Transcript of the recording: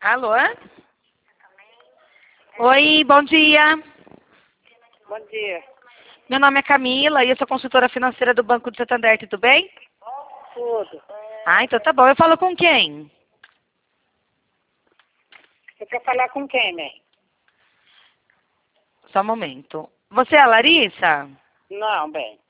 Alô? Oi, bom dia. Bom dia. Meu nome é Camila e eu sou consultora financeira do Banco do Santander, tudo bem? Tudo. Ah, então tá bom. Eu falo com quem? Você quer falar com quem, mãe? Só um momento. Você é a Larissa? Não, bem.